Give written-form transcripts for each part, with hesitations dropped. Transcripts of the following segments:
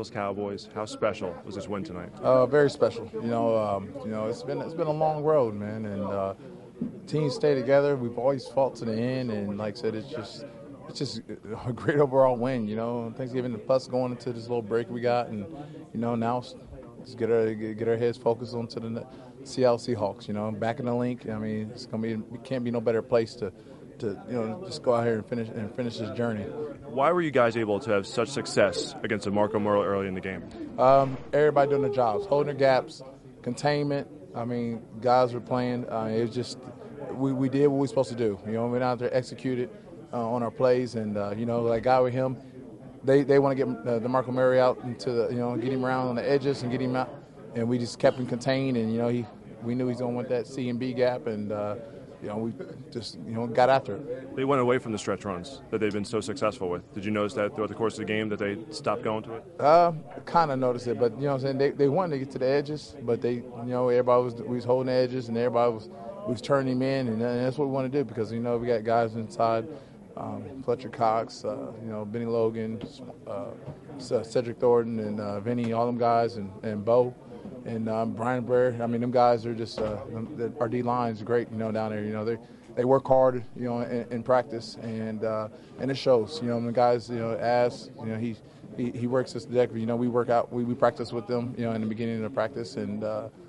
Angeles Cowboys. How special was this win tonight? Very special. It's been a long road, man, and teams stay together. We've always fought to the end, and like I said, it's just a great overall win. Thanksgiving plus going into this little break we got, and now just get our heads focused onto the Seattle Seahawks. Back in the link. I mean, it can't be no better place to just go out here and finish this journey. Why were you guys able to have such success against DeMarco Murray early in the game? Everybody doing their jobs, holding their gaps, containment. I mean, guys were playing. It was just we did what we were supposed to do. We went out there, executed on our plays, and like guy with him, they want to get DeMarco Murray out into get him around on the edges and get him out, and we just kept him contained, and we knew he's going to want that C and B gap, and we just got after it. They went away from the stretch runs that they've been so successful with. Did you notice that throughout the course of the game that they stopped going to it? Kind of noticed it, but they wanted to get to the edges, but everybody was holding the edges, and everybody was turning him in, and that's what we want to do because we got guys inside. Fletcher Cox, Benny Logan, Cedric Thornton, and Vinny, all them guys, and Bo, and Brian Blair. I mean, them guys are just our D line's great. Down there. They work hard. In practice, and it shows. The guys. As he works us the deck. We work out. We practice with them. In the beginning of the practice, and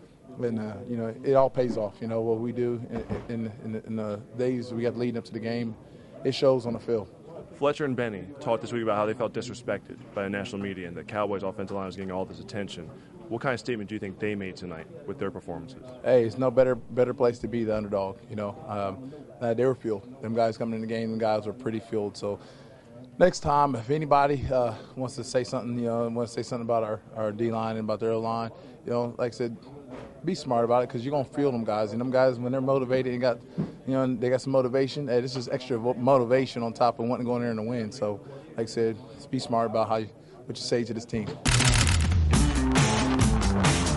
it all pays off. What we do in the days we got leading up to the game. It shows on the field. Fletcher and Benny talked this week about how they felt disrespected by the national media and the Cowboys' offensive line was getting all this attention. What kind of statement do you think they made tonight with their performances? Hey, it's no better place to be the underdog. They were fueled. Them guys coming in the game, them guys were pretty fueled. So next time, if anybody wants to say something, about our D-line and about their O-line, like I said, be smart about it because you're going to feel them guys. And them guys, when they're motivated and they got some motivation, hey, this is extra motivation on top of wanting to go in there and win. So, like I said, just be smart about what you say to this team.